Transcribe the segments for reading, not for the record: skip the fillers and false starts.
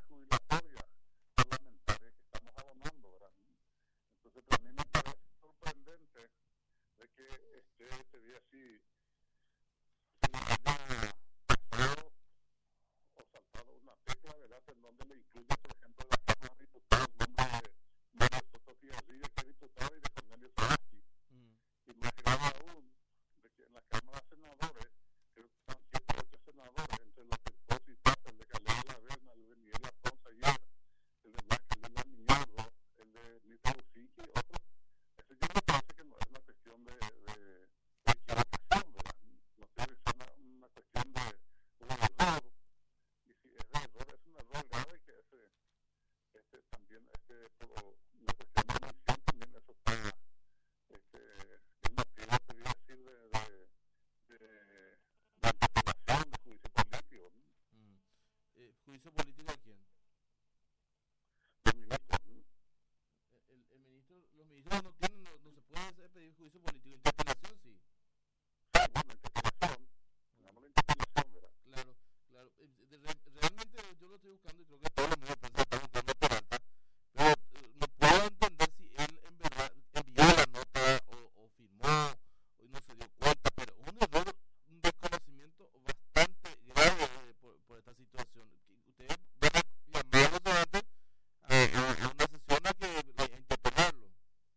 jubilatoria parlamentaria que estamos abonando, ¿verdad? Entonces, a mí me parece sorprendente de que este día sí se le haya pasado o saltado una tecla, ¿verdad? En donde le incluye, por ejemplo, la Cámara de Diputados, nombre de Mario Soto Fiarrilla, que es diputado, y de Cornelio Saraski. Y más grave aún, de que en la Cámara de Senadores, creo que están 7 o 8 senadores, entre los del POS y PASA, el de Calera Laverna, el de Miguel Aponza ayer, el de Lamiñardo, el de Nita Businki, otros. Eso yo me parece que no es una cuestión de equivocación, ¿verdad? No tiene que ser una cuestión de error. Y si es de error, es un error grave que también, por una cuestión de omisión, también eso está, el motivo, podría decir, de interpelación, de juicio político, ¿no? ¿Juicio político a quién? Los ministros, ¿no? El ministro, los ministros no tienen, no se puede pedir juicio político. Interpelación sí. Bueno, interpelación, digamos la interpelación, ¿verdad? Claro, claro. Realmente yo lo estoy buscando y creo que todos los medios de prensa están buscando a Peralta, pero no puedo entender si él en verdad envió la nota o firmó, o no se dio cuenta, pero un error, un desconocimiento bastante grave por esta situación. Ustedes van a llamarlos antes a una sesión a interpelarlo.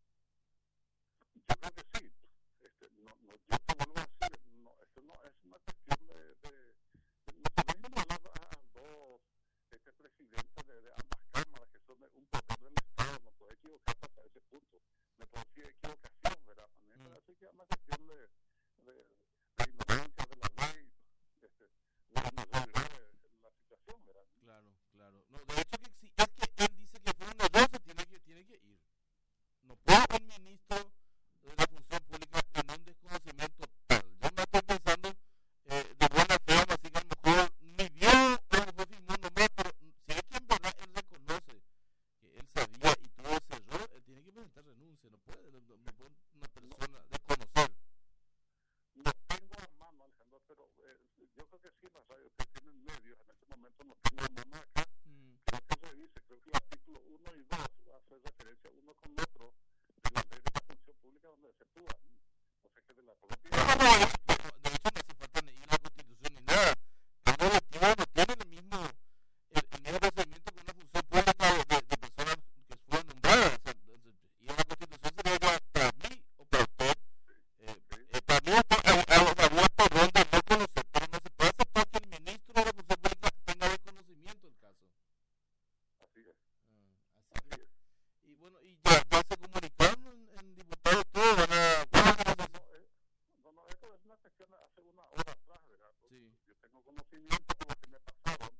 Yo creo que sí. Yo te vuelvo a decir, no, esto no es una cuestión no podemos hablar a dos presidentes de ambas cámaras que son un poder del Estado, no puede equivocarse hasta ese punto. Me parece equivocación, ¿verdad? A mí me parece que es una cuestión de ignorancia de la ley, de la normalidad de la situación, ¿verdad? Claro, claro. No, de hecho que si es que él dice que fue un error, se tiene que ir. No puede un ministro de la función pública en un desconocimiento tal. Yo me estoy pensando de buena fe, así que a lo mejor ni vio, a lo mejor firmó nomás, pero si es que en verdad él reconoce que él sabía y tuvo ese error, él tiene que presentar renuncia. No puede una persona desconocer. No tengo a mano, Alejandro, pero yo creo que sí, las radios que tienen medios en este momento no tengo a mano acá. Creo que revise, creo que el artículo 1 y 2 hace referencia uno con otro de la ley de la función pública donde se actúa. O sea que de la propia. De hecho, no hace falta ni la constitución ni nada. El directivo no tiene el mismo procedimiento que una función pública de personas que fueron nombradas. Y en la constitución sería ya para mí o para usted. Para mí habría perdón de no conocer, pero no se puede aceptar que el ministro de la función pública tenga desconocimiento del caso. Así es. Así es. Y bueno, y ya se comunicaron en diputados todos, van a... No, esto es una cuestión hace una hora atrás, ¿verdad? Sí. Yo tengo conocimiento de lo que me pasaron.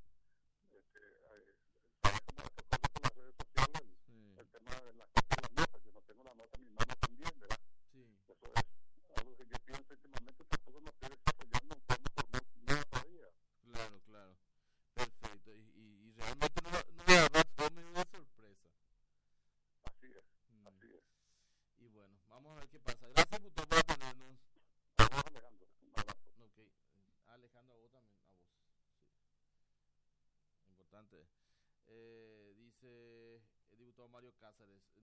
¿Sabes cómo esto corre por las redes sociales? El tema de la copia de la nota. Yo no tengo la nota en mi mano también, ¿verdad? Sí. Eso es algo que yo pienso íntimamente, tampoco no estoy desarrollando un tema por nada todavía. Claro, claro. Perfecto. Y realmente no me agarró todo medio de sorpresa. Así es, así es. Y bueno, vamos a ver qué pasa. Gracias, diputado, por atendernos. A vos, Alejandro. Un abrazo. Ok. Alejandro, a vos también. A vos. Sí. Importante. Dice el diputado Mario Cáceres.